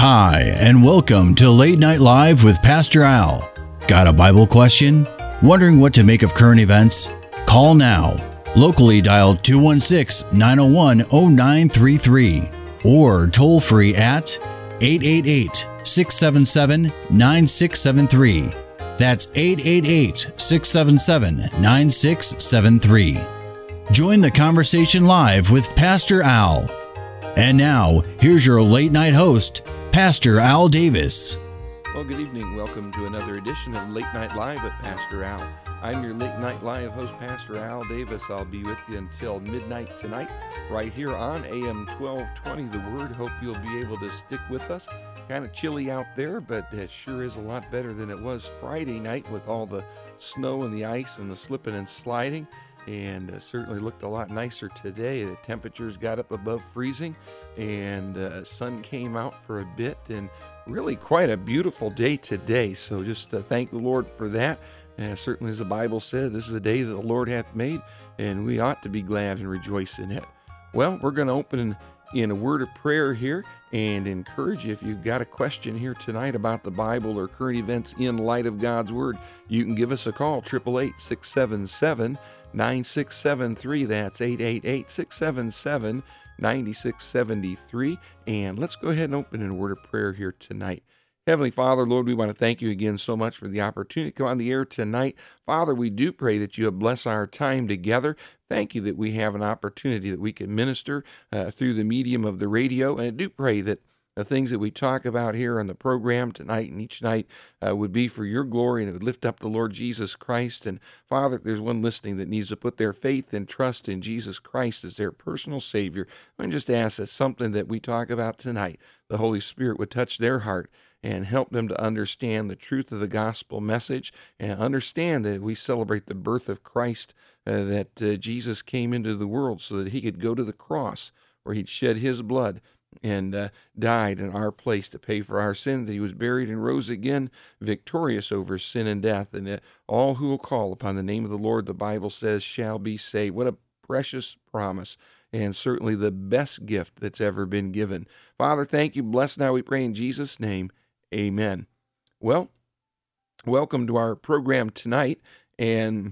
Hi, and welcome to Late Night Live with Pastor Al. Got a Bible question? Wondering what to make of current events? Call now. Locally dial 216-901-0933 or toll free at 888-677-9673. That's 888-677-9673. Join the conversation live with Pastor Al. And now, here's your late night host, Pastor Al Davis. Well, good evening. Welcome to another edition of Late Night Live with Pastor Al. I'm your Late Night Live host, Pastor Al Davis. I'll be with you until midnight tonight, right here on AM 1220, The Word. Hope you'll be able to stick with us. Kind of chilly out there, but it sure is a lot better than it was Friday night with all the snow and the ice and the slipping and sliding. And certainly looked a lot nicer today. The temperatures got up above freezing, and sun came out for a bit, and really quite a beautiful day today. So just thank the Lord for that. Certainly, as the Bible said, this is a day that the Lord hath made, and we ought to be glad and rejoice in it. Well, we're going to open in a word of prayer here and encourage you, if you've got a question here tonight about the Bible or current events in light of God's Word, you can give us a call, 888-677-9673. That's 888-677-9673. And let's go ahead and open in a word of prayer here tonight. Heavenly Father, Lord, we want to thank you again so much for the opportunity to come on the air tonight. Father, we do pray that you have blessed our time together. Thank you that we have an opportunity that we can minister through the medium of the radio. And I do pray that the things that we talk about here on the program tonight and each night would be for your glory, and it would lift up the Lord Jesus Christ. And Father, if there's one listening that needs to put their faith and trust in Jesus Christ as their personal Savior, I just ask that something that we talk about tonight, the Holy Spirit would touch their heart and help them to understand the truth of the gospel message and understand that we celebrate the birth of Christ, that Jesus came into the world so that he could go to the cross where he'd shed his blood and died in our place to pay for our sin, that he was buried and rose again victorious over sin and death, and that all who will call upon the name of the Lord, the Bible says, shall be saved. What a precious promise, and certainly the best gift that's ever been given. Father, thank you. Bless now, we pray in Jesus' name. Amen. Well, welcome to our program tonight, and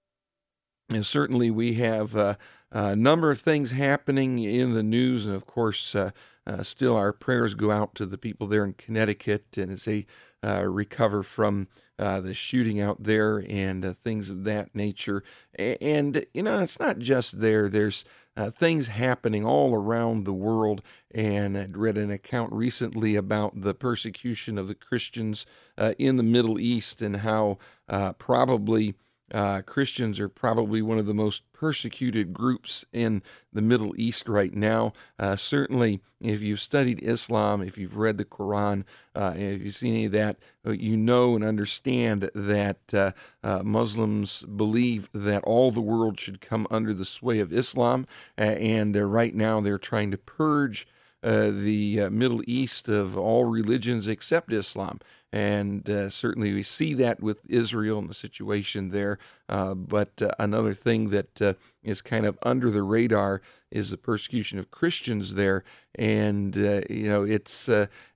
certainly we have a number of things happening in the news, and of course, still our prayers go out to the people there in Connecticut, and as they recover from the shooting out there and things of that nature. And, you know, it's not just there. There's things happening all around the world, and I'd read an account recently about the persecution of the Christians in the Middle East, and how probably Christians are probably one of the most persecuted groups in the Middle East right now. Certainly, if you've studied Islam, if you've read the Quran, if you've seen any of that, you know and understand that Muslims believe that all the world should come under the sway of Islam, and right now they're trying to purge the Middle East of all religions except Islam. And certainly we see that with Israel and the situation there. But another thing that is kind of under the radar is the persecution of Christians there. And, you know, it's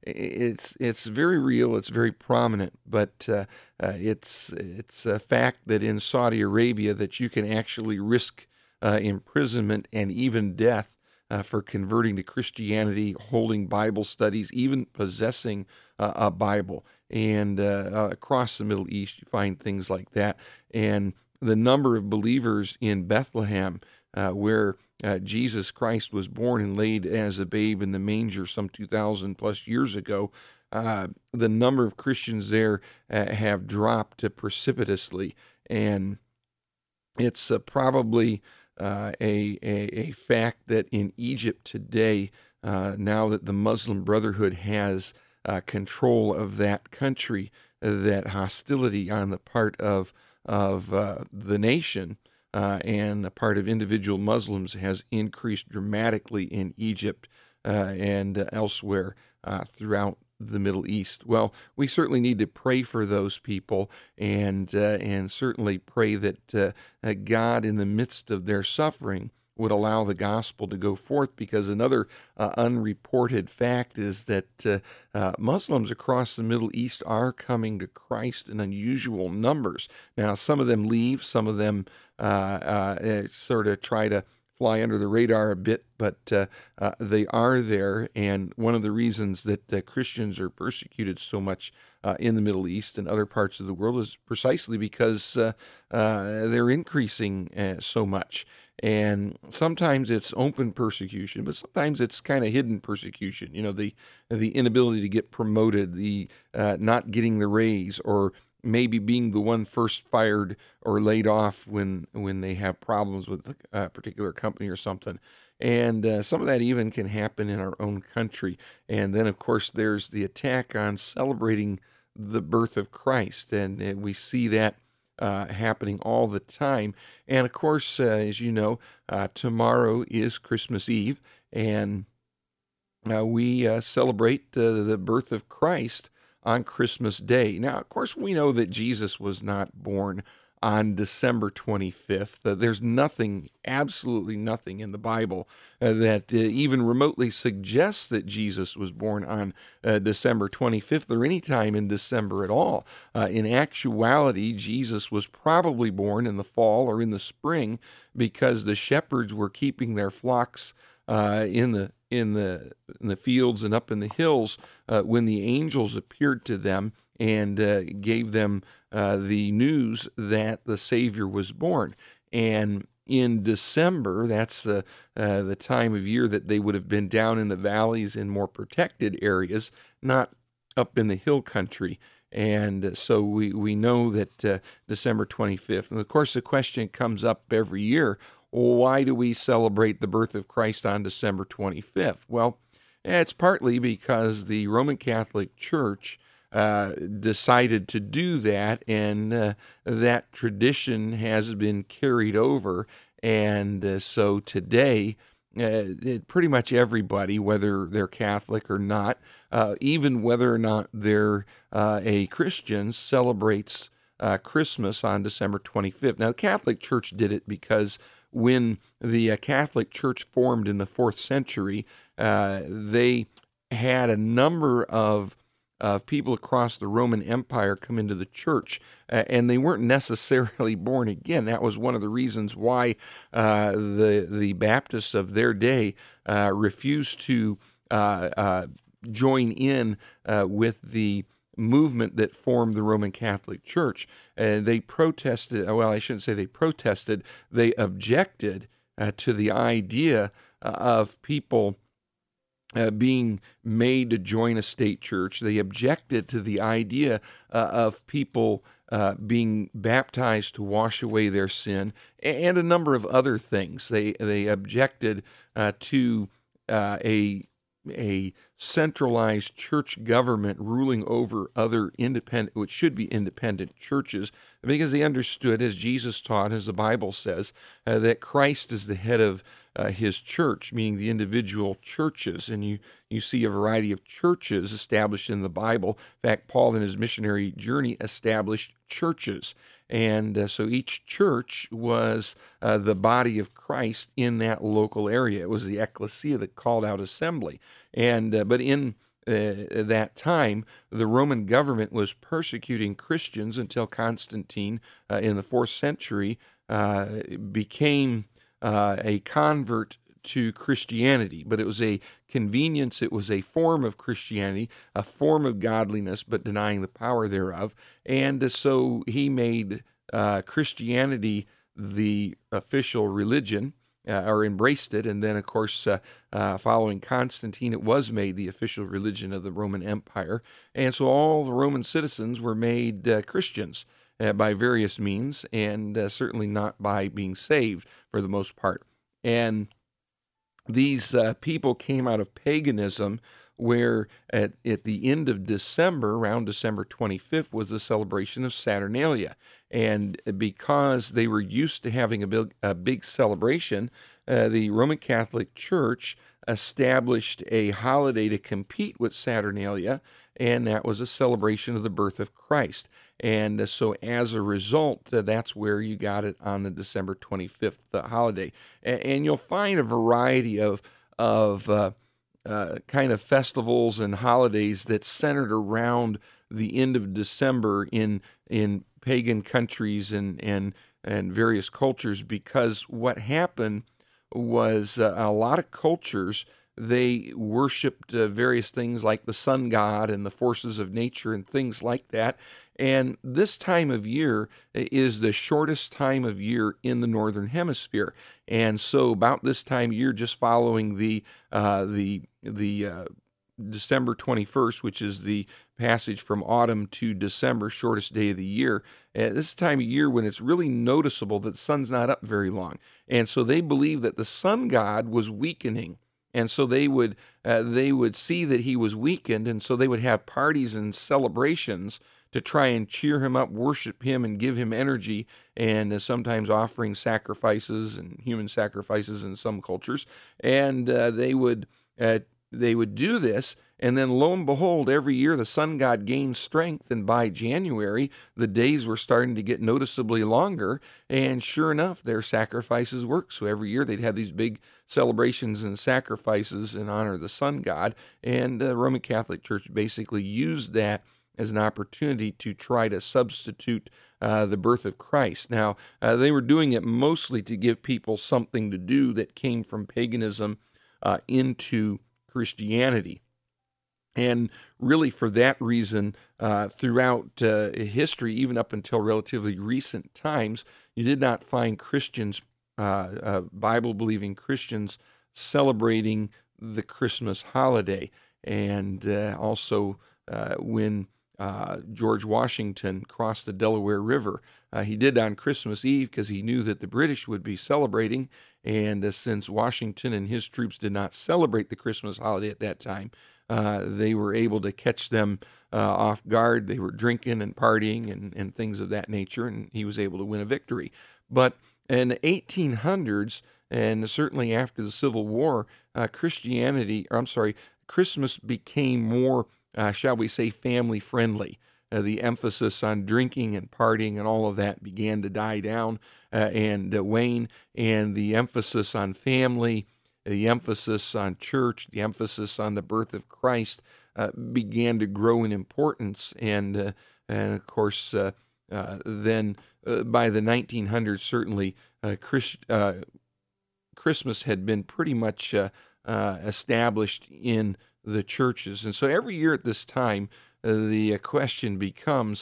very real. It's very prominent. But it's a fact that in Saudi Arabia that you can actually risk imprisonment and even death for converting to Christianity, holding Bible studies, even possessing a Bible. And across the Middle East, you find things like that. And the number of believers in Bethlehem, where Jesus Christ was born and laid as a babe in the manger some 2,000 plus years ago, the number of Christians there have dropped precipitously. And it's probably a fact that in Egypt today, now that the Muslim Brotherhood has control of that country, that hostility on the part of the nation and the part of individual Muslims has increased dramatically in Egypt and elsewhere throughout the Middle East. Well, we certainly need to pray for those people, and certainly pray that God, in the midst of their suffering, would allow the gospel to go forth, because another unreported fact is that Muslims across the Middle East are coming to Christ in unusual numbers. Now, some of them leave, some of them sort of try to fly under the radar a bit, but they are there. And one of the reasons that Christians are persecuted so much in the Middle East and other parts of the world is precisely because they're increasing so much. And sometimes it's open persecution, but sometimes it's kind of hidden persecution. You know, the inability to get promoted, the not getting the raise, or maybe being the one first fired or laid off when they have problems with a particular company or something. And some of that even can happen in our own country. And then, of course, there's the attack on celebrating the birth of Christ. And we see that happening all the time. And, of course, as you know, tomorrow is Christmas Eve. And we celebrate the birth of Christ on Christmas Day. Now, of course, we know that Jesus was not born on December 25th. There's nothing, absolutely nothing in the Bible that even remotely suggests that Jesus was born on December 25th or any time in December at all. In actuality, Jesus was probably born in the fall or in the spring, because the shepherds were keeping their flocks in the fields and up in the hills when the angels appeared to them and gave them the news that the Savior was born. And in December, that's the time of year that they would have been down in the valleys in more protected areas, not up in the hill country. And so we know that December 25th. And of course, the question comes up every year: why do we celebrate the birth of Christ on December 25th? Well, it's partly because the Roman Catholic Church decided to do that, and that tradition has been carried over. And so today, pretty much everybody, whether they're Catholic or not, even whether or not they're a Christian, celebrates Christmas on December 25th. Now, the Catholic Church did it because when the Catholic Church formed in the 4th century, they had a number of people across the Roman Empire come into the church, and they weren't necessarily born again. That was one of the reasons why the Baptists of their day refused to join in with the movement that formed the Roman Catholic Church. They protested, well, I shouldn't say they protested, they objected to the idea of people being made to join a state church. They objected to the idea of people being baptized to wash away their sin, and a number of other things. They objected to a centralized church government ruling over other independent, which should be independent churches, because they understood, as Jesus taught, as the Bible says, that Christ is the head of his church, meaning the individual churches. And you see a variety of churches established in the Bible. In fact, Paul, in his missionary journey, established churches. And so each church was the body of Christ in that local area. It was the ecclesia that called out assembly. And but in that time, the Roman government was persecuting Christians until Constantine, in the 4th century, became a convert to Christianity. But it was a convenience, it was a form of Christianity, a form of godliness, but denying the power thereof. And so he made Christianity the official religion, or embraced it. And then, of course, following Constantine, it was made the official religion of the Roman Empire. And so all the Roman citizens were made Christians by various means, and certainly not by being saved for the most part. And these people came out of paganism, where at the end of December, around December 25th, was the celebration of Saturnalia. And because they were used to having a big celebration, the Roman Catholic Church established a holiday to compete with Saturnalia, and that was a celebration of the birth of Christ. And so as a result, that's where you got it on the December 25th holiday. And you'll find a variety of kind of festivals and holidays that centered around the end of December in pagan countries and various cultures, because what happened was a lot of cultures, they worshipped various things like the sun god and the forces of nature and things like that. And this time of year is the shortest time of year in the northern hemisphere. And so about this time of year, just following the December 21st, which is the passage from autumn to December, shortest day of the year. This time of year when it's really noticeable that the sun's not up very long. And so they believe that the sun god was weakening. And so they would see that he was weakened, and so they would have parties and celebrations to try and cheer him up, worship him, and give him energy, and sometimes offering sacrifices and human sacrifices in some cultures. And they would do this, and then lo and behold, every year the sun god gained strength, and by January, the days were starting to get noticeably longer, and sure enough, their sacrifices worked. So every year they'd have these big celebrations and sacrifices in honor of the sun god, and the Roman Catholic Church basically used that as an opportunity to try to substitute the birth of Christ. Now, they were doing it mostly to give people something to do that came from paganism into Christianity. And really for that reason, throughout history, even up until relatively recent times, you did not find Christians, Bible-believing Christians, celebrating the Christmas holiday. And also when George Washington crossed the Delaware River, he did on Christmas Eve because he knew that the British would be celebrating. And since Washington and his troops did not celebrate the Christmas holiday at that time, they were able to catch them off guard. They were drinking and partying and things of that nature, and he was able to win a victory. But in the 1800s, and certainly after the Civil War, Christmas became more, shall we say, family friendly. The emphasis on drinking and partying and all of that began to die down and wane, and the emphasis on family, the emphasis on church, the emphasis on the birth of Christ began to grow in importance. And of course, then by the 1900s, certainly Christmas had been pretty much established in the churches. And so every year at this time, the question becomes,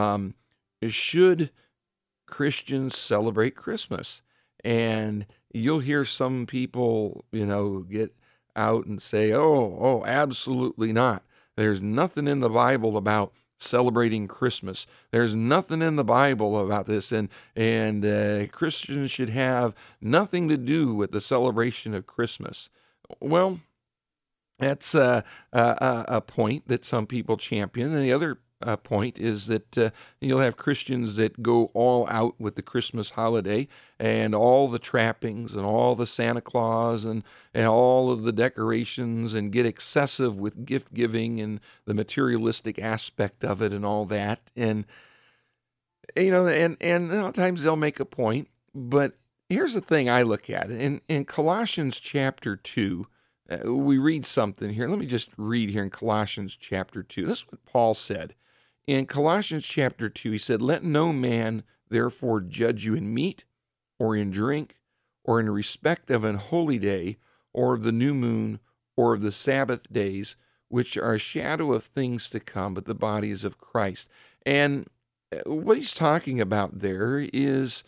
should Christians celebrate Christmas? And you'll hear some people, get out and say, oh, absolutely not. There's nothing in the Bible about celebrating Christmas. There's nothing in the Bible about this, and Christians should have nothing to do with the celebration of Christmas. Well, that's a point that some people champion, and the other point is that you'll have Christians that go all out with the Christmas holiday and all the trappings and all the Santa Claus and all of the decorations and get excessive with gift giving and the materialistic aspect of it and all that. And and a lot of times they'll make a point, but here's the thing I look at. In Colossians chapter 2, we read something here. Let me just read here in Colossians chapter 2. This is what Paul said. In Colossians chapter 2, he said, "Let no man therefore judge you in meat, or in drink, or in respect of an holy day, or of the new moon, or of the Sabbath days, which are a shadow of things to come, but the body is of Christ." And what he's talking about there is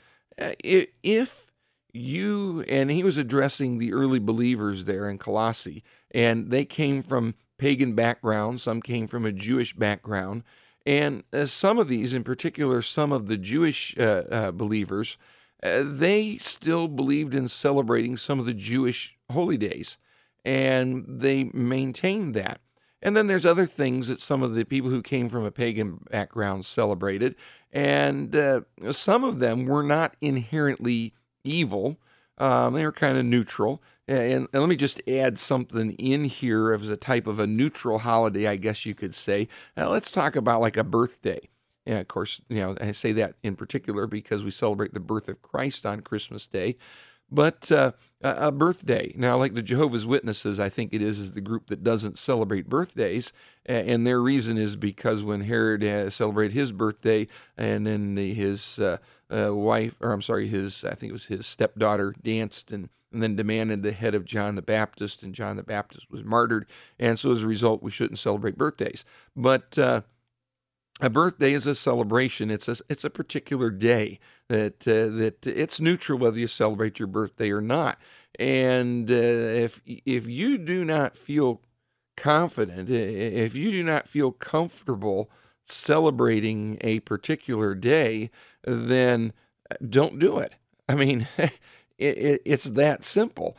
if you, and he was addressing the early believers there in Colossae, and they came from pagan backgrounds, some came from a Jewish background, and some of these, in particular, some of the Jewish believers, they still believed in celebrating some of the Jewish holy days, and they maintained that. And then there's other things that some of the people who came from a pagan background celebrated, and some of them were not inherently evil. They were kind of neutral. And let me just add something in here as a type of a neutral holiday, I guess you could say. Let's talk about like a birthday. And of course, I say that in particular because we celebrate the birth of Christ on Christmas Day. But a birthday. Now, like the Jehovah's Witnesses, I think it is the group that doesn't celebrate birthdays. And their reason is because when Herod celebrated his birthday, and then his wife, or I'm sorry, I think it was his stepdaughter, danced and then demanded the head of John the Baptist, and John the Baptist was martyred. And so as a result, we shouldn't celebrate birthdays. But a birthday is a celebration. It's a particular day that it's neutral whether you celebrate your birthday or not. And if you do not feel confident, if you do not feel comfortable celebrating a particular day, then don't do it. I mean, it's that simple.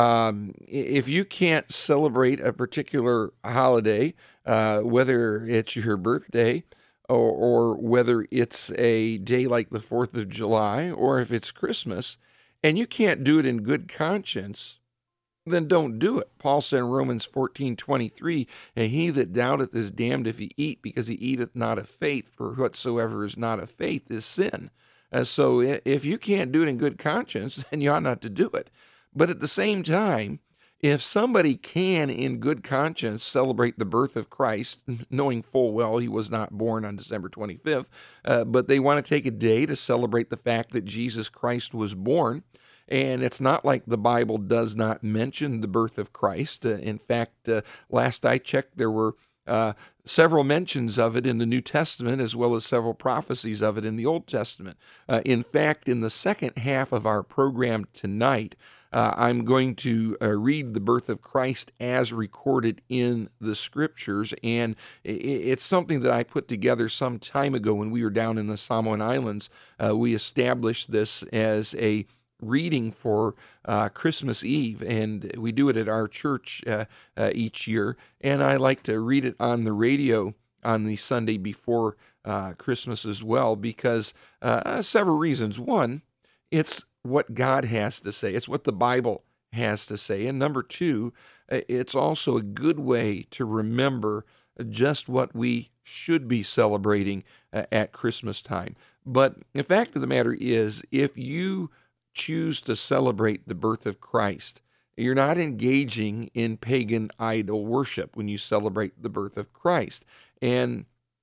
If you can't celebrate a particular holiday, whether it's your birthday, or whether it's a day like the 4th of July, or if it's Christmas, and you can't do it in good conscience, then don't do it. Paul said in Romans 14:23, and he that doubteth is damned if he eat, because he eateth not of faith, for whatsoever is not of faith is sin. So if you can't do it in good conscience, then you ought not to do it. But at the same time, if somebody can, in good conscience, celebrate the birth of Christ, knowing full well he was not born on December 25th, but they want to take a day to celebrate the fact that Jesus Christ was born, and it's not like the Bible does not mention the birth of Christ. In fact, last I checked, there were several mentions of it in the New Testament, as well as several prophecies of it in the Old Testament. In fact, in the second half of our program tonight, I'm going to read the birth of Christ as recorded in the Scriptures, and it's something that I put together some time ago when we were down in the Samoan Islands. We established this as a reading for Christmas Eve, and we do it at our church each year, and I like to read it on the radio on the Sunday before Christmas as well, because several reasons. One, it's what God has to say. It's what the Bible has to say. And number two, it's also a good way to remember just what we should be celebrating at Christmas time. But the fact of the matter is, if you choose to celebrate the birth of Christ, you're not engaging in pagan idol worship when you celebrate the birth of Christ. And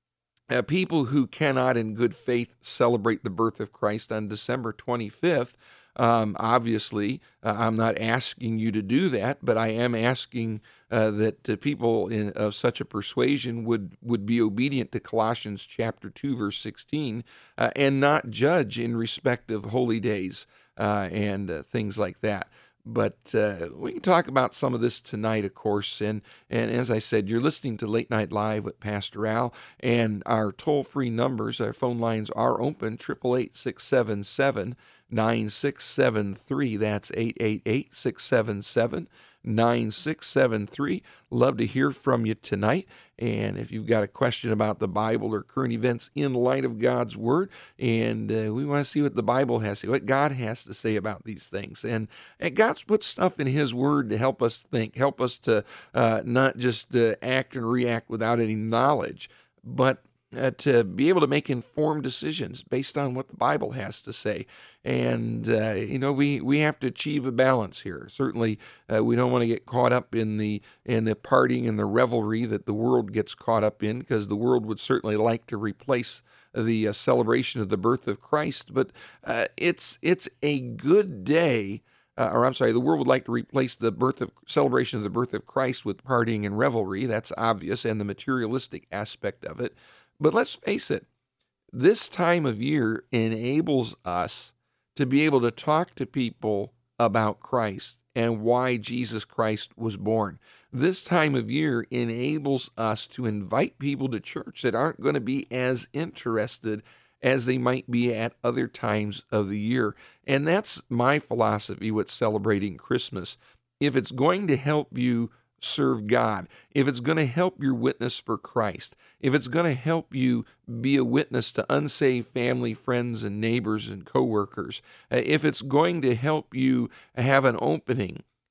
people who cannot in good faith celebrate the birth of Christ on December 25th, obviously, I'm not asking you to do that, but I am asking that people of such a persuasion would be obedient to Colossians chapter 2, verse 16, and not judge in respect of holy days and things like that. But we can talk about some of this tonight, of course. And as I said, you're listening to Late Night Live with Pastor Al, and our toll-free numbers, our phone lines are open, 888-677-9673. That's 888-677-9673. Love to hear from you tonight. And if you've got a question about the Bible or current events in light of God's Word, and we want to see what the Bible has to say, what God has to say about these things. And God's put stuff in His Word to help us think, help us to not just act and react without any knowledge, but to be able to make informed decisions based on what the Bible has to say. And, we have to achieve a balance here. Certainly, we don't want to get caught up in the partying and the revelry that the world gets caught up in, because the world would certainly like to replace the celebration of the birth of Christ. But it's a good day. The world would like to replace the celebration of the birth of Christ with partying and revelry. That's obvious, and the materialistic aspect of it. But let's face it, this time of year enables us to be able to talk to people about Christ and why Jesus Christ was born. This time of year enables us to invite people to church that aren't going to be as interested as they might be at other times of the year. And that's my philosophy with celebrating Christmas. If it's going to help you serve God, if it's going to help your witness for Christ, if it's going to help you be a witness to unsaved family, friends, and neighbors and coworkers, if it's going to help you have an opening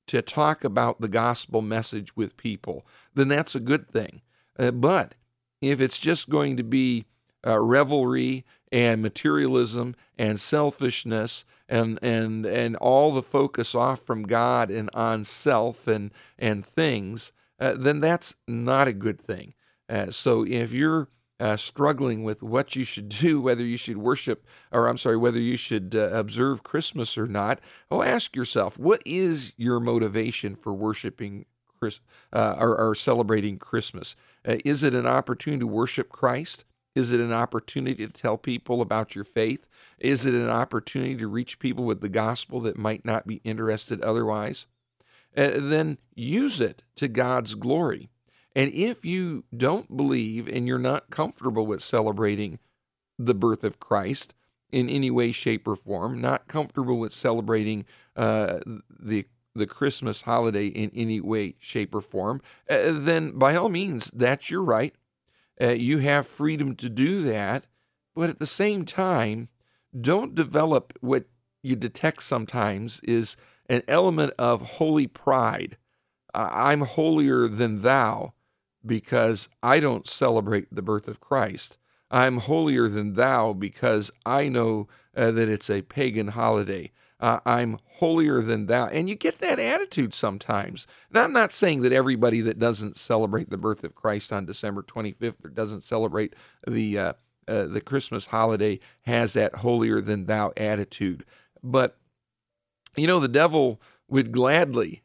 to talk about the gospel message with people, then that's a good thing. But if it's just going to be revelry and materialism and selfishness and all the focus off from God and on self and things, then that's not a good thing. So if you're struggling with what you should do, whether you should whether you should observe Christmas or not, ask yourself, what is your motivation for worshiping or celebrating Christmas? Is it an opportunity to worship Christ? Is it an opportunity to tell people about your faith? Is it an opportunity to reach people with the gospel that might not be interested otherwise? Then use it to God's glory. And if you don't believe and you're not comfortable with celebrating the birth of Christ in any way, shape, or form, not comfortable with celebrating the Christmas holiday in any way, shape, or form, then by all means, that's your right. You have freedom to do that, but at the same time, don't develop what you detect sometimes is an element of holy pride. I'm holier than thou because I don't celebrate the birth of Christ. I'm holier than thou because I know that it's a pagan holiday. I'm holier than thou. And you get that attitude sometimes. And I'm not saying that everybody that doesn't celebrate the birth of Christ on December 25th or doesn't celebrate the Christmas holiday has that holier than thou attitude. But, the devil would gladly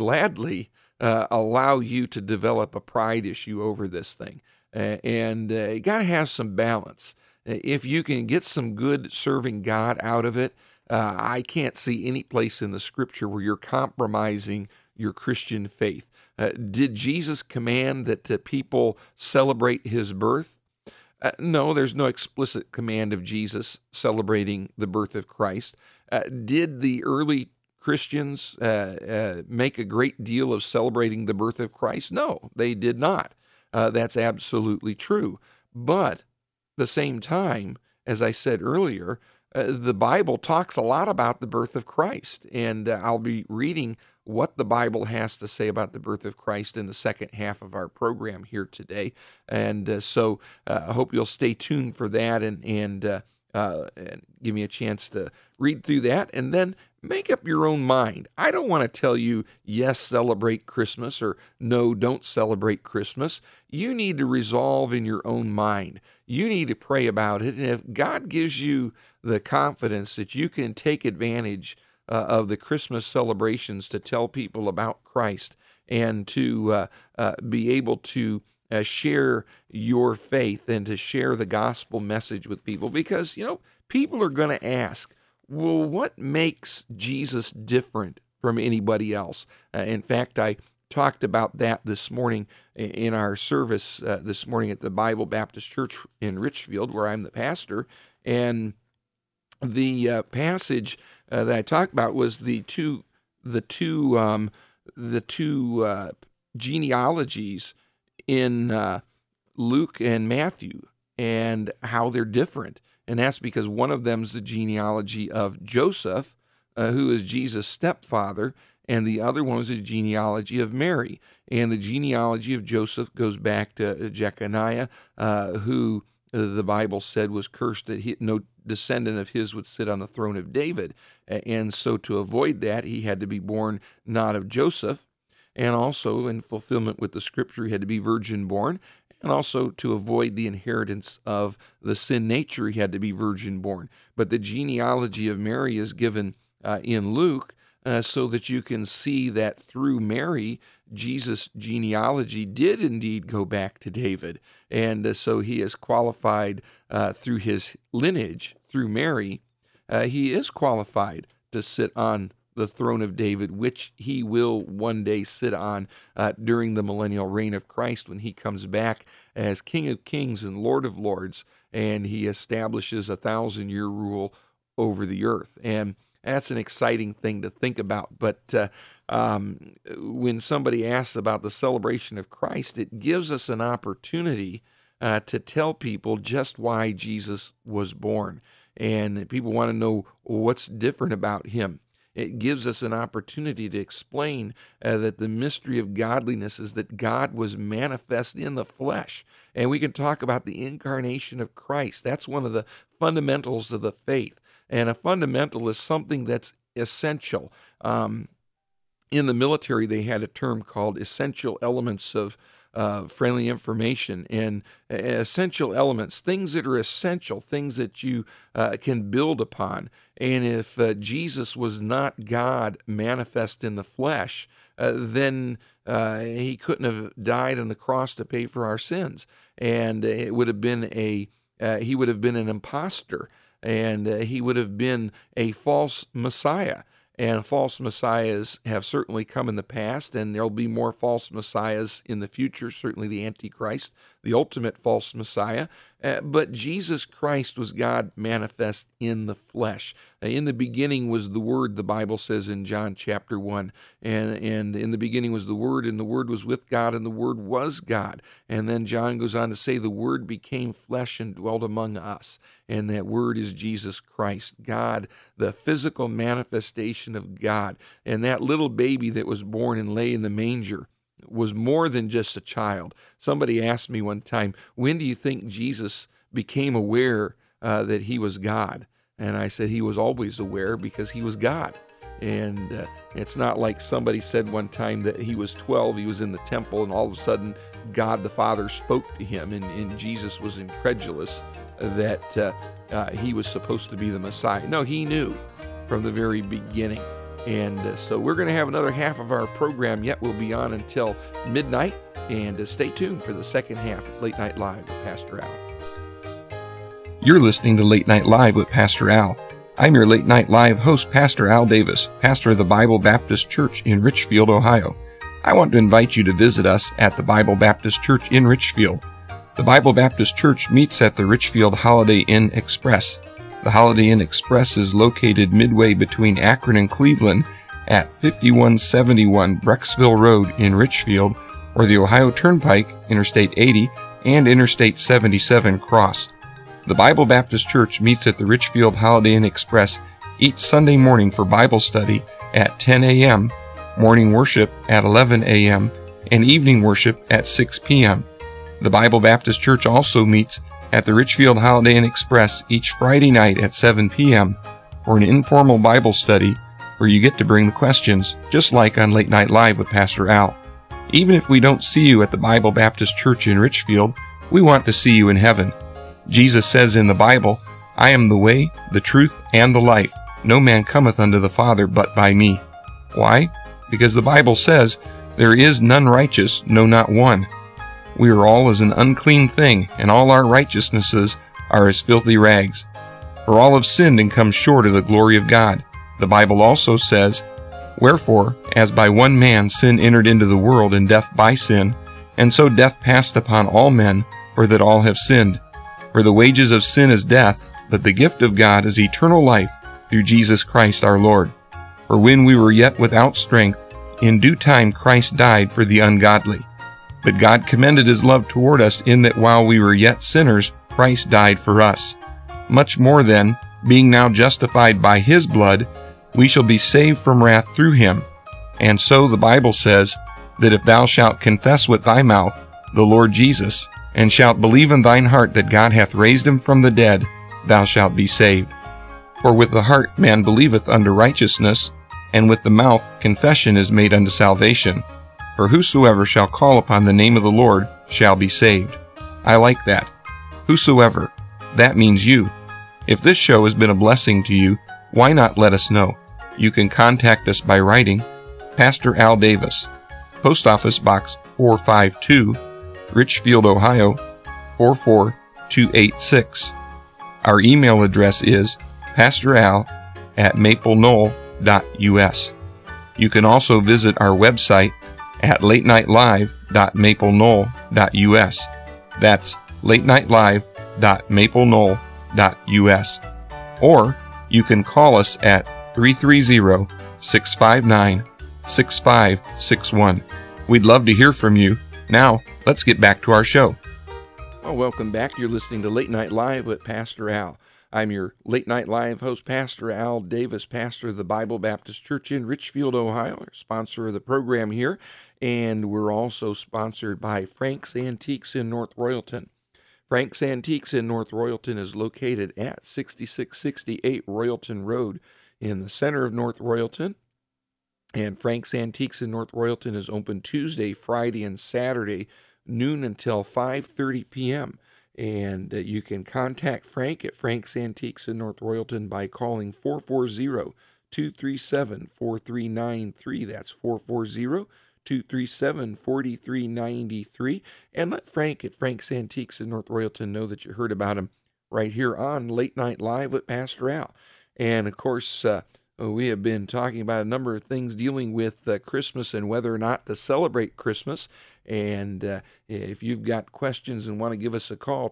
allow you to develop a pride issue over this thing. And you got to have some balance. If you can get some good serving God out of it, I can't see any place in the scripture where you're compromising your Christian faith. Did Jesus command that people celebrate his birth? No, there's no explicit command of Jesus celebrating the birth of Christ. Did the early Christians make a great deal of celebrating the birth of Christ? No, they did not. That's absolutely true. But at the same time, as I said earlier, the Bible talks a lot about the birth of Christ, and I'll be reading what the Bible has to say about the birth of Christ in the second half of our program here today. And so I hope you'll stay tuned for that and give me a chance to read through that and then make up your own mind. I don't want to tell you, yes, celebrate Christmas, or no, don't celebrate Christmas. You need to resolve in your own mind. You need to pray about it. And if God gives you the confidence that you can take advantage of the Christmas celebrations to tell people about Christ and to be able to share your faith and to share the gospel message with people, because, people are going to ask, well, what makes Jesus different from anybody else? In fact, I talked about that this morning in our service this morning at the Bible Baptist Church in Richfield, where I'm the pastor. And the passage that I talked about was the two genealogies in Luke and Matthew, and how they're different. And that's because one of them is the genealogy of Joseph, who is Jesus' stepfather, and the other one was the genealogy of Mary. And the genealogy of Joseph goes back to Jeconiah, who the Bible said was cursed that no descendant of his would sit on the throne of David. And so to avoid that, he had to be born not of Joseph, and also in fulfillment with the scripture, he had to be virgin born. And also to avoid the inheritance of the sin nature, he had to be virgin born. But the genealogy of Mary is given in Luke so that you can see that through Mary, Jesus' genealogy did indeed go back to David. And so he is qualified through his lineage, through Mary, he is qualified to sit on the throne of David, which he will one day sit on during the millennial reign of Christ when he comes back as King of Kings and Lord of Lords, and he establishes 1,000-year rule over the earth. And that's an exciting thing to think about. But when somebody asks about the celebration of Christ, it gives us an opportunity to tell people just why Jesus was born. And people want to know what's different about him. it gives us an opportunity to explain that the mystery of godliness is that God was manifest in the flesh. And we can talk about the incarnation of Christ. That's one of the fundamentals of the faith. And a fundamental is something that's essential. In the military, they had a term called essential elements of friendly information, and essential elements, things that are essential, things that you can build upon. And if Jesus was not God manifest in the flesh, then he couldn't have died on the cross to pay for our sins, and it would have been he would have been an imposter, and he would have been a false Messiah. And false messiahs have certainly come in the past, and there'll be more false messiahs in the future, certainly the Antichrist, the ultimate false messiah. But Jesus Christ was God manifest in the flesh. In the beginning was the Word, the Bible says in John chapter 1. And in the beginning was the Word, and the Word was with God, and the Word was God. And then John goes on to say the Word became flesh and dwelt among us. And that Word is Jesus Christ, God, the physical manifestation of God. And that little baby that was born and lay in the manger was more than just a child. Somebody asked me one time, when do you think Jesus became aware that he was God? And I said he was always aware because he was God. And it's not like somebody said one time that he was 12, he was in the temple, and all of a sudden God the Father spoke to him, and Jesus was incredulous that he was supposed to be the Messiah. No, he knew from the very beginning. And so we're going to have another half of our program yet. We'll be on until midnight. And stay tuned for the second half of Late Night Live with Pastor Al. You're listening to Late Night Live with Pastor Al. I'm your Late Night Live host, Pastor Al Davis, pastor of the Bible Baptist Church in Richfield, Ohio. I want to invite you to visit us at the Bible Baptist Church in Richfield. The Bible Baptist Church meets at the Richfield Holiday Inn Express. The Holiday Inn Express is located midway between Akron and Cleveland at 5171 Brecksville Road in Richfield, or the Ohio Turnpike, Interstate 80, and Interstate 77 cross. The Bible Baptist Church meets at the Richfield Holiday Inn Express each Sunday morning for Bible study at 10 a.m., morning worship at 11 a.m., and evening worship at 6 p.m. The Bible Baptist Church also meets at the Richfield Holiday Inn Express each Friday night at 7 p.m. for an informal Bible study where you get to bring the questions, just like on Late Night Live with Pastor Al. Even if we don't see you at the Bible Baptist Church in Richfield, we want to see you in heaven. Jesus says in the Bible, "I am the way, the truth, and the life. No man cometh unto the Father but by me." Why? Because the Bible says, "There is none righteous, no, not one." We are all as an unclean thing, and all our righteousnesses are as filthy rags. For all have sinned and come short of the glory of God. The Bible also says, "Wherefore, as by one man sin entered into the world, and death by sin, and so death passed upon all men, for that all have sinned. For the wages of sin is death, but the gift of God is eternal life through Jesus Christ our Lord. For when we were yet without strength, in due time Christ died for the ungodly. But God commended his love toward us in that while we were yet sinners, Christ died for us. Much more then, being now justified by his blood, we shall be saved from wrath through him. And so the Bible says that if thou shalt confess with thy mouth the Lord Jesus, and shalt believe in thine heart that God hath raised him from the dead, thou shalt be saved. For with the heart man believeth unto righteousness, and with the mouth confession is made unto salvation. For whosoever shall call upon the name of the Lord shall be saved." I like that. Whosoever. That means you. If this show has been a blessing to you, why not let us know? You can contact us by writing Pastor Al Davis, Post Office Box 452, Richfield, Ohio 44286. Our email address is pastoral@maplenoknoll.us. You can also visit our website at latenightlive.maplenoknoll.us. That's latenightlive.maplenoknoll.us. Or you can call us at 330-659-6561. We'd love to hear from you. Now, let's get back to our show. Well, welcome back. You're listening to Late Night Live with Pastor Al. I'm your Late Night Live host, Pastor Al Davis, pastor of the Bible Baptist Church in Richfield, Ohio, our sponsor of the program here. And we're also sponsored by Frank's Antiques in North Royalton. Frank's Antiques in North Royalton is located at 6668 Royalton Road in the center of North Royalton. And Frank's Antiques in North Royalton is open Tuesday, Friday, and Saturday, noon until 5:30 p.m. And you can contact Frank at Frank's Antiques in North Royalton by calling 440-237-4393. That's 440-237-4393. And let Frank at Frank's Antiques in North Royalton know that you heard about him right here on Late Night Live with Pastor Al. And, of course, we have been talking about a number of things dealing with Christmas and whether or not to celebrate Christmas. And if you've got questions and want to give us a call,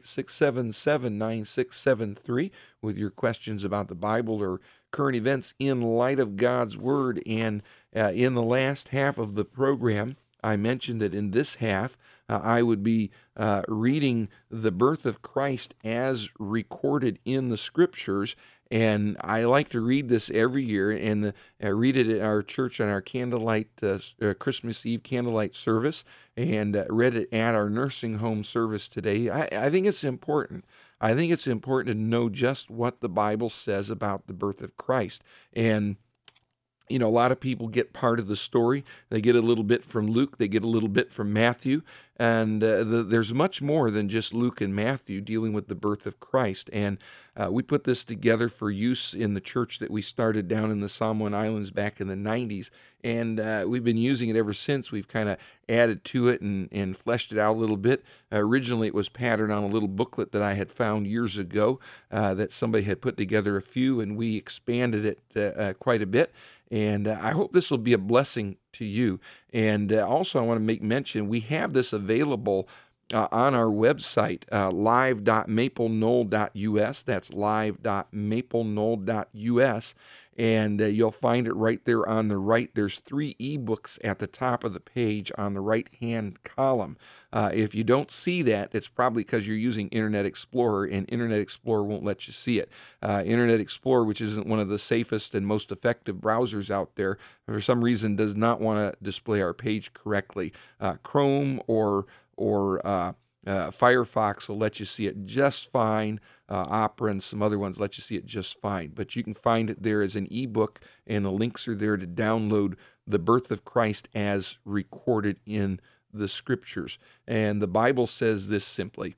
888-677-9673 with your questions about the Bible or current events in light of God's Word. And in the last half of the program, I mentioned that in this half, I would be reading the birth of Christ as recorded in the Scriptures. And I like to read this every year, and read it at our church on our candlelight, Christmas Eve candlelight service, and read it at our nursing home service today. I think it's important. I think it's important to know just what the Bible says about the birth of Christ. And you know, a lot of people get part of the story. They get a little bit from Luke. They get a little bit from Matthew. And there's much more than just Luke and Matthew dealing with the birth of Christ. And we put this together for use in the church that we started down in the Samoan Islands back in the 90s. And we've been using it ever since. We've kind of added to it and fleshed it out a little bit. Originally, it was patterned on a little booklet that I had found years ago that somebody had put together a few, and we expanded it quite a bit. And I hope this will be a blessing to you. And also, I want to make mention, we have this available on our website, live.mapleknoll.us. That's live.mapleknoll.us. And you'll find it right there on the right. There's 3 ebooks at the top of the page on the right-hand column. If you don't see that, it's probably because you're using Internet Explorer, and Internet Explorer won't let you see it. Internet Explorer, which isn't one of the safest and most effective browsers out there, for some reason does not want to display our page correctly. Chrome or Firefox will let you see it just fine. Opera and some other ones let you see it just fine. But you can find it there as an ebook, and the links are there to download The Birth of Christ as recorded in the Scriptures. And the Bible says this simply: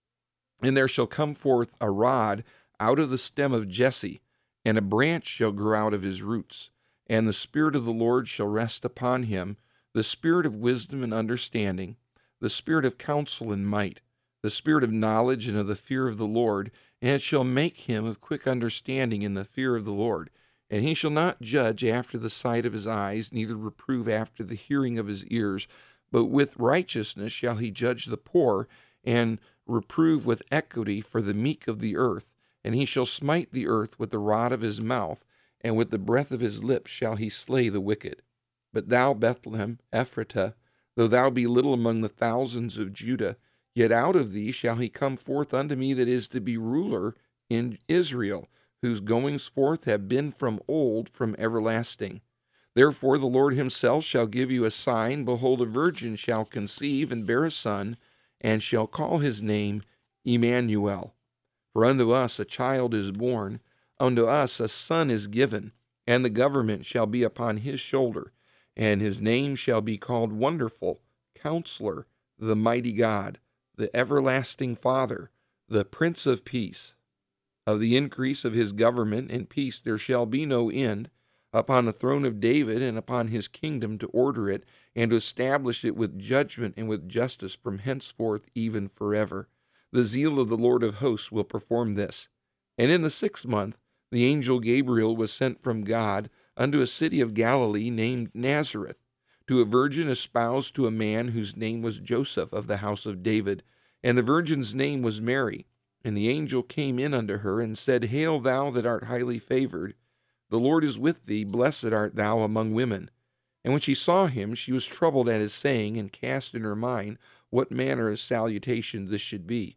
"And there shall come forth a rod out of the stem of Jesse, and a branch shall grow out of his roots. And the Spirit of the Lord shall rest upon him, the Spirit of wisdom and understanding, the Spirit of counsel and might, the Spirit of knowledge and of the fear of the Lord, and it shall make him of quick understanding in the fear of the Lord. And he shall not judge after the sight of his eyes, neither reprove after the hearing of his ears, but with righteousness shall he judge the poor, and reprove with equity for the meek of the earth. And he shall smite the earth with the rod of his mouth, and with the breath of his lips shall he slay the wicked. But thou, Bethlehem, Ephratah, though thou be little among the thousands of Judah, yet out of thee shall he come forth unto me that is to be ruler in Israel, whose goings forth have been from old, from everlasting. Therefore the Lord himself shall give you a sign. Behold, a virgin shall conceive and bear a son, and shall call his name Emmanuel. For unto us a child is born, unto us a son is given, and the government shall be upon his shoulder, and his name shall be called Wonderful, Counselor, the Mighty God, the Everlasting Father, the Prince of Peace. Of the increase of his government and peace there shall be no end, upon the throne of David and upon his kingdom, to order it and to establish it with judgment and with justice from henceforth even forever. The zeal of the Lord of hosts will perform this. And in the 6th month the angel Gabriel was sent from God unto a city of Galilee named Nazareth, to a virgin espoused to a man whose name was Joseph, of the house of David. And the virgin's name was Mary. And the angel came in unto her, and said, Hail, thou that art highly favored, the Lord is with thee, blessed art thou among women. And when she saw him, she was troubled at his saying, and cast in her mind what manner of salutation this should be.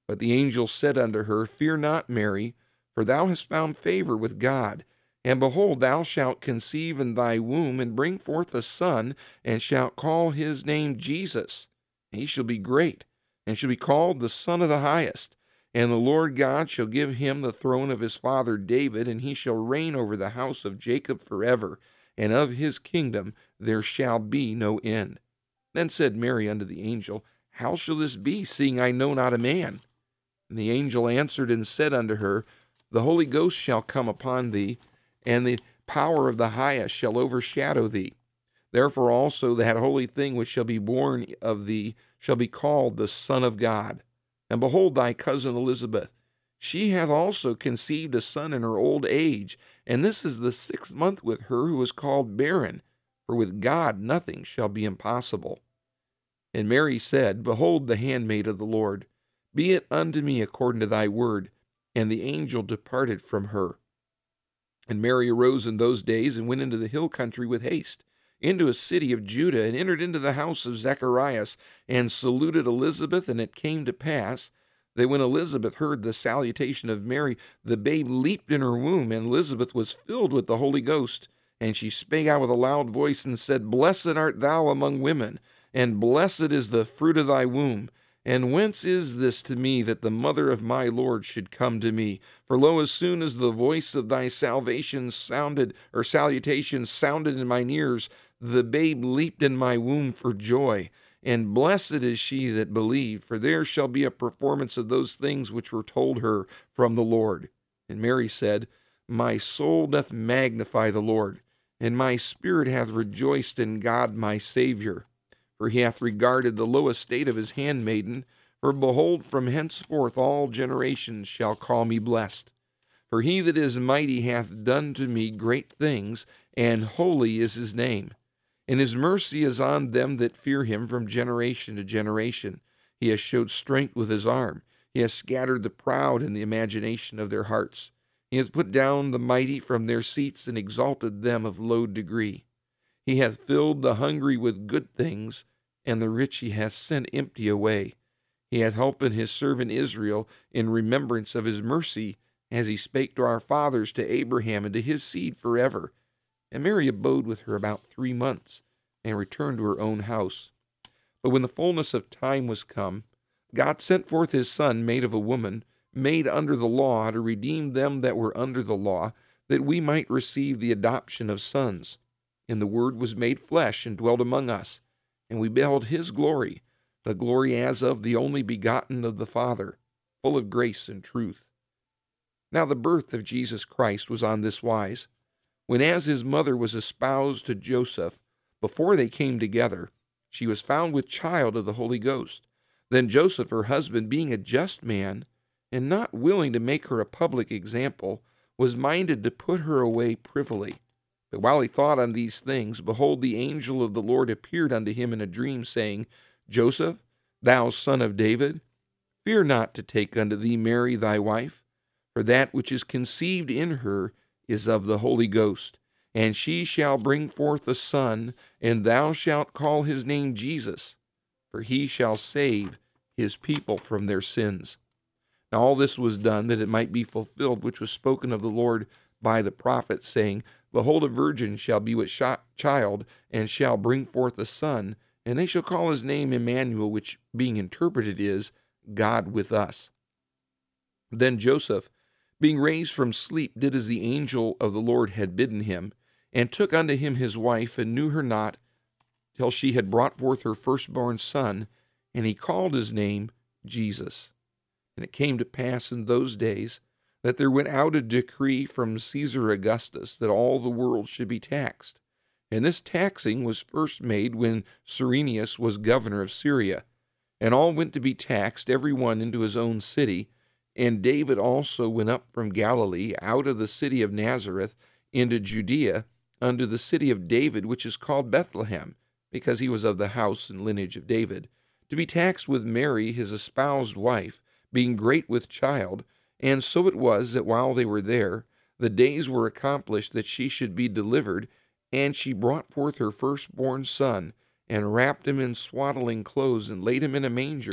But the angel said unto her, Fear not, Mary, for thou hast found favor with God. And behold, thou shalt conceive in thy womb, and bring forth a son, and shalt call his name Jesus. And he shall be great, and shall be called the Son of the Highest. And the Lord God shall give him the throne of his father David, and he shall reign over the house of Jacob forever, and of his kingdom there shall be no end. Then said Mary unto the angel, How shall this be, seeing I know not a man? And the angel answered and said unto her, The Holy Ghost shall come upon thee, and the power of the Highest shall overshadow thee. Therefore also that holy thing which shall be born of thee shall be called the Son of God. And behold, thy cousin Elizabeth, she hath also conceived a son in her old age, and this is the 6th month with her who is called barren, for with God nothing shall be impossible. And Mary said, Behold the handmaid of the Lord, be it unto me according to thy word. And the angel departed from her. And Mary arose in those days, and went into the hill country with haste, into a city of Judah, and entered into the house of Zacharias, and saluted Elizabeth. And it came to pass that when Elizabeth heard the salutation of Mary, the babe leaped in her womb, and Elizabeth was filled with the Holy Ghost. And she spake out with a loud voice, and said, Blessed art thou among women, and blessed is the fruit of thy womb. And whence is this to me that the mother of my Lord should come to me? For lo, as soon as the voice of thy salutation sounded in mine ears, the babe leaped in my womb for joy. And blessed is she that believed, for there shall be a performance of those things which were told her from the Lord. And Mary said, My soul doth magnify the Lord, and my spirit hath rejoiced in God my Savior. For he hath regarded the low estate of his handmaiden. For behold, from henceforth all generations shall call me blessed. For he that is mighty hath done to me great things, and holy is his name. And his mercy is on them that fear him from generation to generation. He has showed strength with his arm. He has scattered the proud in the imagination of their hearts. He hath put down the mighty from their seats, and exalted them of low degree. He hath filled the hungry with good things, and the rich he hath sent empty away. He hath helped his servant Israel in remembrance of his mercy, as he spake to our fathers, to Abraham, and to his seed forever. And Mary abode with her about 3 months, and returned to her own house. But when the fullness of time was come, God sent forth his Son, made of a woman, made under the law, to redeem them that were under the law, that we might receive the adoption of sons. And the Word was made flesh, and dwelt among us. And we beheld his glory, the glory as of the only begotten of the Father, full of grace and truth. Now the birth of Jesus Christ was on this wise. When as his mother was espoused to Joseph, before they came together, she was found with child of the Holy Ghost. Then Joseph, her husband, being a just man, and not willing to make her a public example, was minded to put her away privily. But while he thought on these things, behold, the angel of the Lord appeared unto him in a dream, saying, Joseph, thou son of David, fear not to take unto thee Mary thy wife, for that which is conceived in her is of the Holy Ghost. And she shall bring forth a son, and thou shalt call his name Jesus, for he shall save his people from their sins. Now all this was done that it might be fulfilled, which was spoken of the Lord by the prophet, saying, Behold, a virgin shall be with child, and shall bring forth a son, and they shall call his name Emmanuel, which being interpreted is, God with us. Then Joseph, being raised from sleep, did as the angel of the Lord had bidden him, and took unto him his wife, and knew her not, till she had brought forth her firstborn son, and he called his name Jesus. And it came to pass in those days that there went out a decree from Caesar Augustus that all the world should be taxed. And this taxing was first made when Cyrenius was governor of Syria. And all went to be taxed, every one into his own city. And David also went up from Galilee, out of the city of Nazareth, into Judea, unto the city of David, which is called Bethlehem, because he was of the house and lineage of David, to be taxed with Mary his espoused wife, being great with child. And so it was that while they were there, the days were accomplished that she should be delivered, and she brought forth her firstborn son, and wrapped him in swaddling clothes, and laid him in a manger,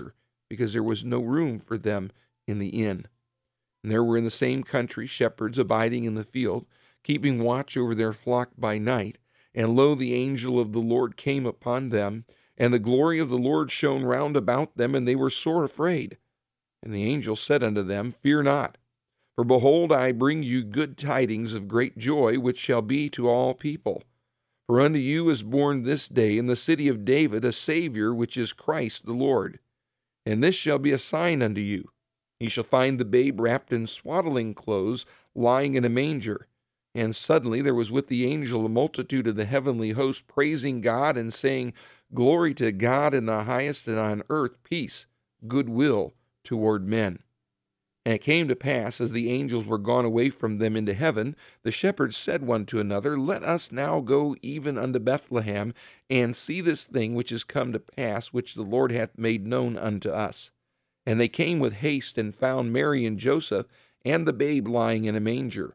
because there was no room for them in the inn. And there were in the same country shepherds abiding in the field, keeping watch over their flock by night. And lo, the angel of the Lord came upon them, and the glory of the Lord shone round about them, and they were sore afraid. And the angel said unto them, Fear not, for behold, I bring you good tidings of great joy, which shall be to all people. For unto you is born this day in the city of David a Savior, which is Christ the Lord. And this shall be a sign unto you. Ye shall find the babe wrapped in swaddling clothes, lying in a manger. And suddenly there was with the angel a multitude of the heavenly host, praising God and saying, Glory to God in the highest, and on earth peace, goodwill toward men. And it came to pass, as the angels were gone away from them into heaven, the shepherds said one to another, Let us now go even unto Bethlehem, and see this thing which is come to pass, which the Lord hath made known unto us. And they came with haste, and found Mary and Joseph, and the babe lying in a manger.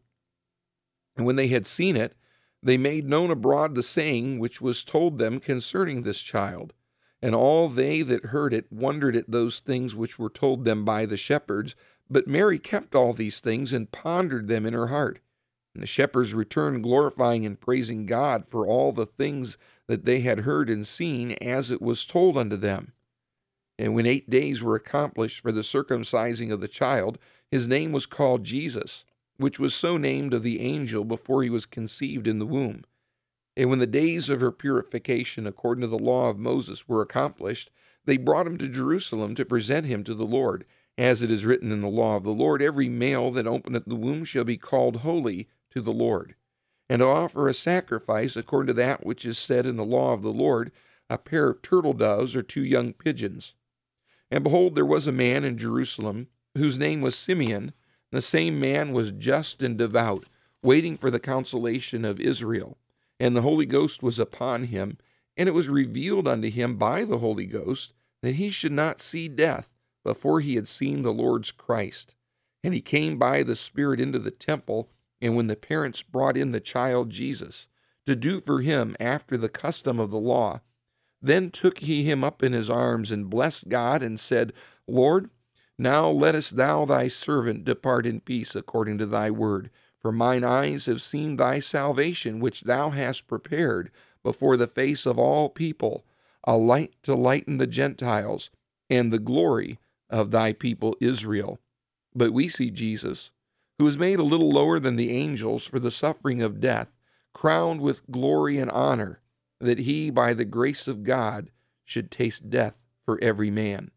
And when they had seen it, they made known abroad the saying which was told them concerning this child. And all they that heard it wondered at those things which were told them by the shepherds. But Mary kept all these things, and pondered them in her heart. And the shepherds returned, glorifying and praising God for all the things that they had heard and seen, as it was told unto them. And when 8 days were accomplished for the circumcising of the child, his name was called Jesus, which was so named of the angel before he was conceived in the womb. And when the days of her purification according to the law of Moses were accomplished, they brought him to Jerusalem to present him to the Lord. As it is written in the law of the Lord, every male that openeth the womb shall be called holy to the Lord. And to offer a sacrifice according to that which is said in the law of the Lord, a pair of turtle doves or 2 young pigeons. And behold, there was a man in Jerusalem, whose name was Simeon. The same man was just and devout, waiting for the consolation of Israel. And the Holy Ghost was upon him, and it was revealed unto him by the Holy Ghost that he should not see death before he had seen the Lord's Christ. And he came by the Spirit into the temple, and when the parents brought in the child Jesus, to do for him after the custom of the law, then took he him up in his arms, and blessed God, and said, Lord, now lettest thou thy servant depart in peace according to thy word. For mine eyes have seen thy salvation, which thou hast prepared before the face of all people, a light to lighten the Gentiles, and the glory of thy people Israel. But we see Jesus, who was made a little lower than the angels for the suffering of death, crowned with glory and honor, that he, by the grace of God, should taste death for every man.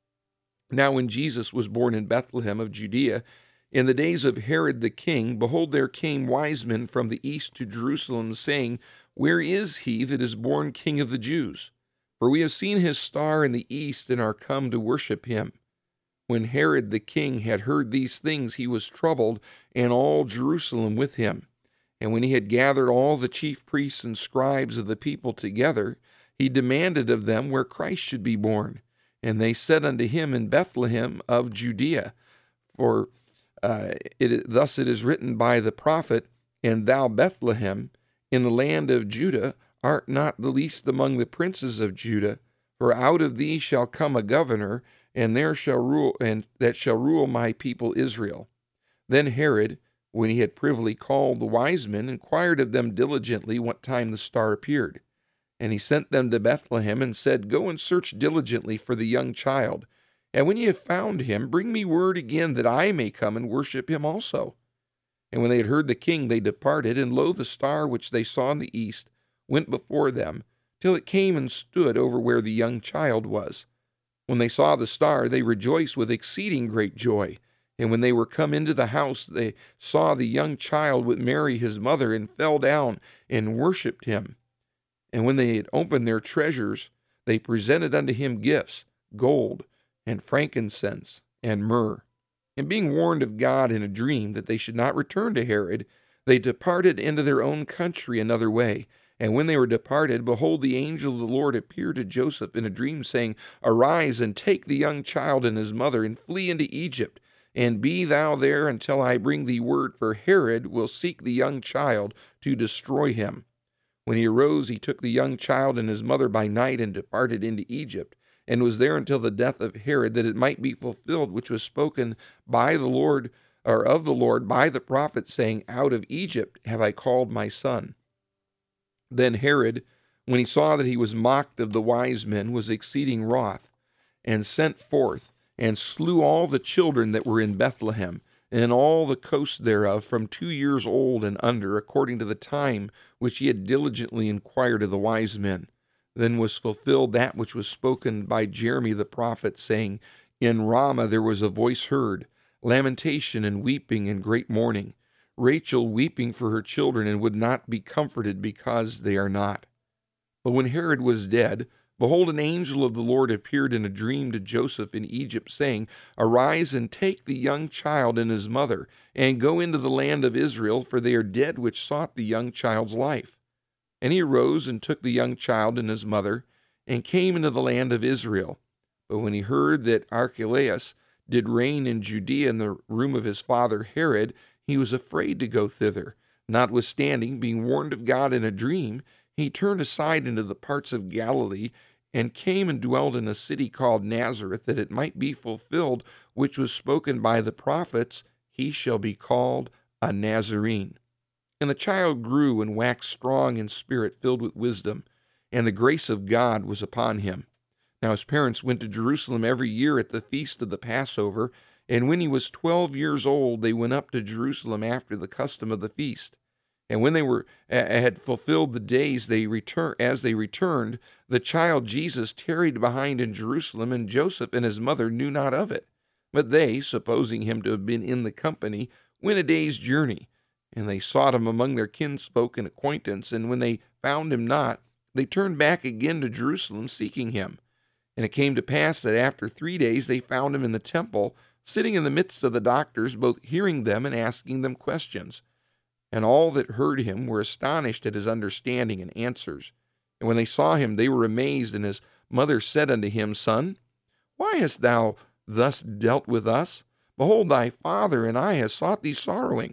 Now when Jesus was born in Bethlehem of Judea, in the days of Herod the king, behold, there came wise men from the east to Jerusalem, saying, Where is he that is born King of the Jews? For we have seen his star in the east, and are come to worship him. When Herod the king had heard these things, he was troubled, and all Jerusalem with him. And when he had gathered all the chief priests and scribes of the people together, he demanded of them where Christ should be born. And they said unto him, In Bethlehem of Judea. For thus it is written by the prophet, And thou, Bethlehem, in the land of Judah, art not the least among the princes of Judah, for out of thee shall come a governor, and there shall rule, and that shall rule my people Israel. Then Herod, when he had privily called the wise men, inquired of them diligently what time the star appeared. And he sent them to Bethlehem, and said, Go and search diligently for the young child, and when ye have found him, bring me word again, that I may come and worship him also. And when they had heard the king, they departed, and lo, the star which they saw in the east went before them, till it came and stood over where the young child was. When they saw the star, they rejoiced with exceeding great joy. And when they were come into the house, they saw the young child with Mary his mother, and fell down and worshipped him. And when they had opened their treasures, they presented unto him gifts, gold, and frankincense, and myrrh. And being warned of God in a dream that they should not return to Herod, they departed into their own country another way. And when they were departed, behold, the angel of the Lord appeared to Joseph in a dream, saying, Arise, and take the young child and his mother, and flee into Egypt, and be thou there until I bring thee word, for Herod will seek the young child to destroy him. When he arose, he took the young child and his mother by night, and departed into Egypt, and was there until the death of Herod, that it might be fulfilled which was spoken by the Lord, or of the Lord, by the prophet, saying, Out of Egypt have I called my son. Then Herod, when he saw that he was mocked of the wise men, was exceeding wroth, and sent forth, and slew all the children that were in Bethlehem, and in all the coast thereof, from 2 years old and under, according to the time which he had diligently inquired of the wise men. Then was fulfilled that which was spoken by Jeremy the prophet, saying, In Ramah there was a voice heard, lamentation and weeping and great mourning, Rachel weeping for her children, and would not be comforted because they are not. But when Herod was dead, behold, an angel of the Lord appeared in a dream to Joseph in Egypt, saying, Arise and take the young child and his mother, and go into the land of Israel, for they are dead which sought the young child's life. And he arose and took the young child and his mother, and came into the land of Israel. But when he heard that Archelaus did reign in Judea in the room of his father Herod, he was afraid to go thither. Notwithstanding, being warned of God in a dream, he turned aside into the parts of Galilee, and came and dwelt in a city called Nazareth, that it might be fulfilled which was spoken by the prophets, He shall be called a Nazarene. And the child grew and waxed strong in spirit, filled with wisdom, and the grace of God was upon him. Now his parents went to Jerusalem every year at the feast of the Passover, and when he was 12 years old, they went up to Jerusalem after the custom of the feast. And when they had fulfilled the days, as they returned, the child Jesus tarried behind in Jerusalem, and Joseph and his mother knew not of it. But they, supposing him to have been in the company, went a day's journey. And they sought him among their kinsfolk and acquaintance, and when they found him not, they turned back again to Jerusalem, seeking him. And it came to pass that after 3 days they found him in the temple, sitting in the midst of the doctors, both hearing them and asking them questions. And all that heard him were astonished at his understanding and answers. And when they saw him, they were amazed. And his mother said unto him, Son, why hast thou thus dealt with us? Behold, thy father and I have sought thee sorrowing.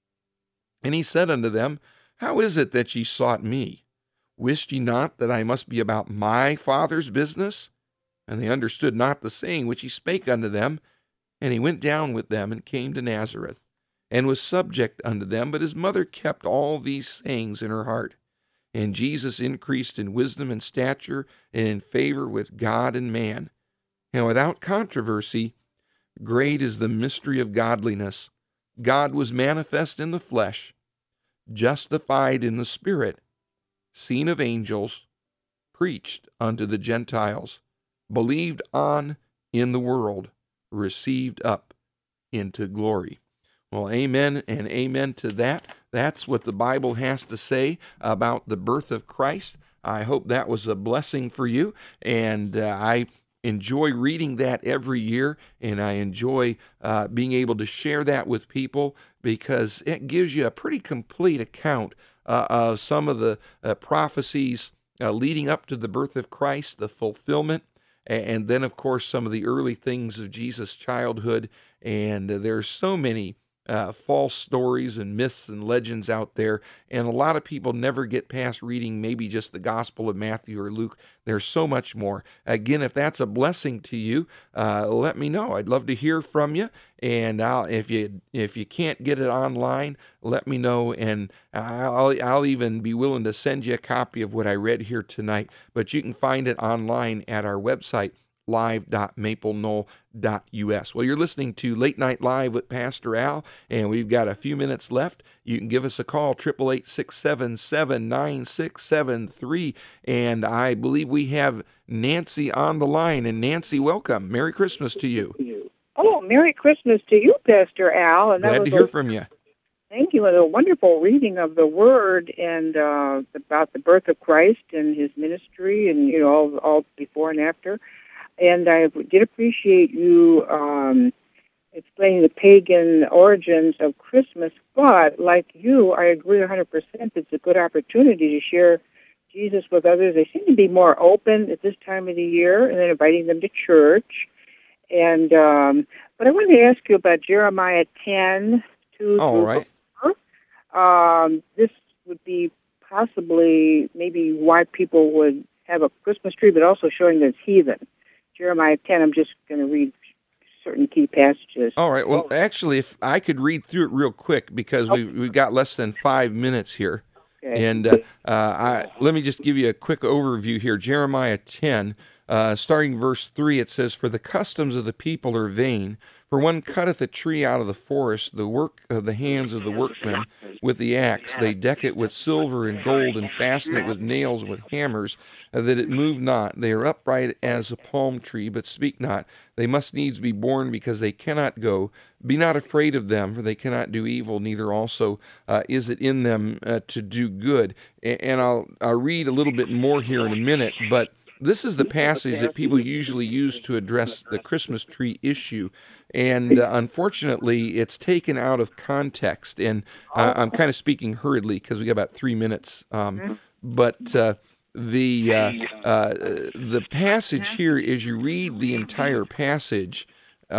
And he said unto them, How is it that ye sought me? Wist ye not that I must be about my Father's business? And they understood not the saying which he spake unto them. And he went down with them, and came to Nazareth, and was subject unto them. But his mother kept all these sayings in her heart. And Jesus increased in wisdom and stature, and in favor with God and man. And without controversy, great is the mystery of godliness. God was manifest in the flesh, justified in the Spirit, seen of angels, preached unto the Gentiles, believed on in the world, received up into glory. Well, amen and amen to that. That's what the Bible has to say about the birth of Christ. I hope that was a blessing for you, and I enjoy reading that every year, and I enjoy being able to share that with people, because it gives you a pretty complete account of some of the prophecies leading up to the birth of Christ, the fulfillment, and then, of course, some of the early things of Jesus' childhood. And there's so many false stories and myths and legends out there, and a lot of people never get past reading maybe just the Gospel of Matthew or Luke. There's so much more. Again, if that's a blessing to you, let me know. I'd love to hear from you, and if you can't get it online, let me know, and I'll even be willing to send you a copy of what I read here tonight. But you can find it online at our website, live.mapleknoll.us. Well, you're listening to Late Night Live with Pastor Al, and we've got a few minutes left. You can give us a call, 888-677-9673, and I believe we have Nancy on the line. And Nancy, welcome. Merry Christmas to you. Oh, Merry Christmas to you, Pastor Al. And glad to hear from you. Thank you. A wonderful reading of the Word, and about the birth of Christ and his ministry, and all before and after. And I did appreciate you explaining the pagan origins of Christmas. But like you, I agree 100%. It's a good opportunity to share Jesus with others. They seem to be more open at this time of the year, and then inviting them to church. And but I wanted to ask you about Jeremiah 10:2. All right. This would be possibly maybe why people would have a Christmas tree, but also showing that it's heathen. Jeremiah 10. I'm just going to read certain key passages. All right. Well, actually, if I could read through it real quick, because we've got less than 5 minutes here. Okay. And let me just give you a quick overview here. Jeremiah 10, starting verse 3, it says, "For the customs of the people are vain. For one cutteth a tree out of the forest, the work of the hands of the workmen with the axe. They deck it with silver and gold, and fasten it with nails and with hammers, that it move not. They are upright as a palm tree, but speak not. They must needs be born, because they cannot go. Be not afraid of them, for they cannot do evil, neither also is it in them to do good." And I'll read a little bit more here in a minute, but this is the passage that people usually use to address the Christmas tree issue. And unfortunately, it's taken out of context. And I'm kind of speaking hurriedly because we got about 3 minutes. But the passage here, as you read the entire passage,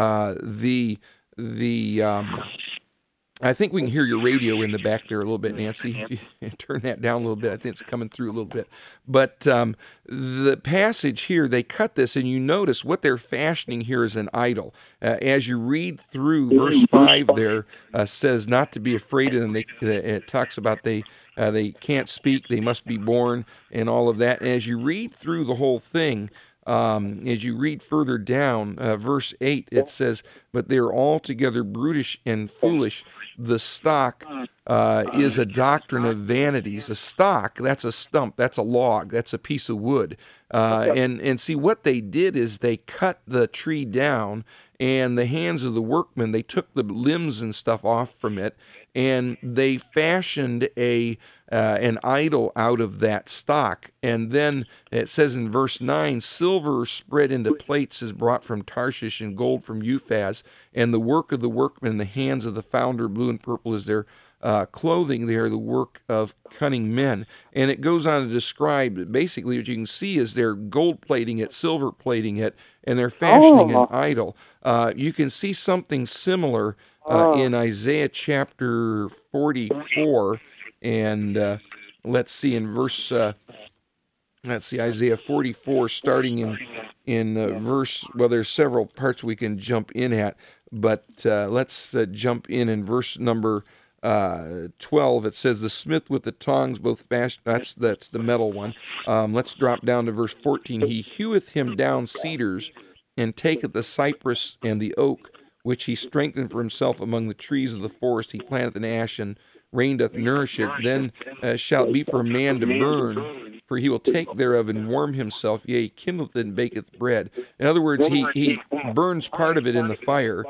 I think we can hear your radio in the back there a little bit, Nancy. If you turn that down a little bit, I think it's coming through a little bit. But the passage here, they cut this, and you notice what they're fashioning here is an idol. As you read through verse 5 there, says not to be afraid of them. It talks about they can't speak, they must be born, and all of that. And as you read through the whole thing, as you read further down, verse 8, it says, "But they are altogether brutish and foolish. The stock is a doctrine of vanities." A stock, that's a stump, that's a log, that's a piece of wood. And see, what they did is they cut the tree down, and the hands of the workmen, they took the limbs and stuff off from it, and they fashioned an idol out of that stock. And then it says in verse 9, "Silver spread into plates is brought from Tarshish, and gold from Uphaz, and the work of the workmen, the hands of the founder, blue and purple is their clothing. They are the work of cunning men." And it goes on to describe, basically what you can see is they're gold plating it, silver plating it, and they're fashioning an idol. You can see something similar in Isaiah chapter 44, and let's see in verse, Isaiah 44, starting in verse, well, there's several parts we can jump in at, but let's jump in verse number 12. It says, "The smith with the tongs both fashion," that's the metal one. Let's drop down to verse 14. "He heweth him down cedars, and taketh the cypress and the oak, which he strengthened for himself among the trees of the forest. He planteth an ash, and rain doth nourish it. Then shall it be for a man to burn, for he will take thereof and warm himself. Yea, he kindleth and baketh bread." In other words, he burns part of it in the fire,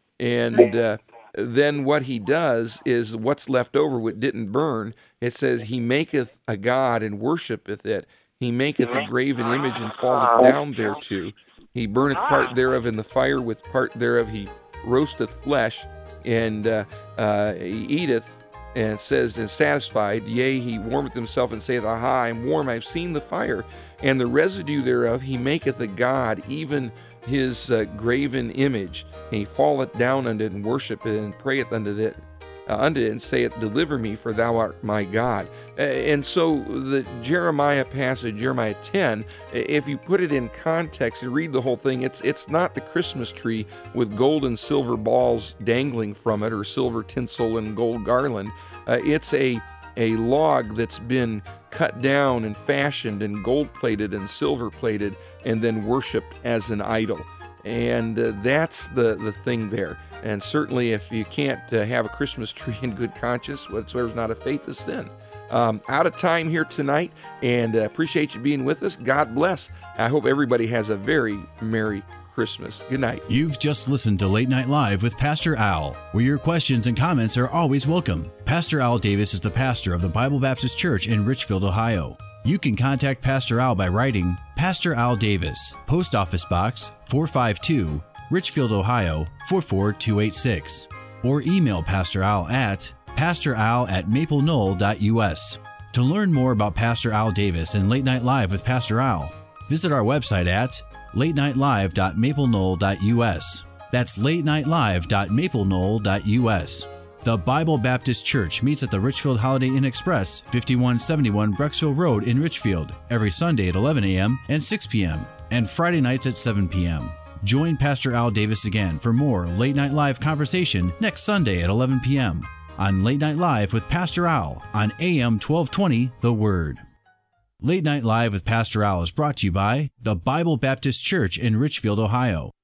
and then what he does is what's left over, what didn't burn, it says, "He maketh a god and worshipeth it. He maketh a graven image and falleth down thereto. He burneth part thereof in the fire, with part thereof he roasteth flesh, and he eateth, and it says, and satisfied. Yea, he warmeth himself, and saith, Aha, I am warm, I have seen the fire. And the residue thereof he maketh a god, even his graven image. And he falleth down unto it, and worshipeth it, and prayeth unto it, and saith, Deliver me, for thou art my God. And so the Jeremiah passage, Jeremiah 10, if you put it in context and read the whole thing, it's not the Christmas tree with gold and silver balls dangling from it, or silver tinsel and gold garland. It's a log that's been cut down and fashioned and gold-plated and silver-plated and then worshipped as an idol. And that's the thing there. And certainly if you can't have a Christmas tree in good conscience, whatsoever is not of faith is sin. Out of time here tonight, and appreciate you being with us. God bless. I hope everybody has a very Merry Christmas. Good night. You've just listened to Late Night Live with Pastor Al, where your questions and comments are always welcome. Pastor Al Davis is the pastor of the Bible Baptist Church in Richfield, Ohio. You can contact Pastor Al by writing Pastor Al Davis, Post Office Box 452, Richfield, Ohio 44286, or email Pastor Al at pastoral@mapleknoll.us. To learn more about Pastor Al Davis and Late Night Live with Pastor Al, visit our website at latenightlive.mapleknoll.us. That's latenightlive.mapleknoll.us. The Bible Baptist Church meets at the Richfield Holiday Inn Express, 5171 Brecksville Road in Richfield, every Sunday at 11 a.m. and 6 p.m., and Friday nights at 7 p.m. Join Pastor Al Davis again for more Late Night Live conversation next Sunday at 11 p.m. on Late Night Live with Pastor Al on AM 1220 The Word. Late Night Live with Pastor Al is brought to you by the Bible Baptist Church in Richfield, Ohio.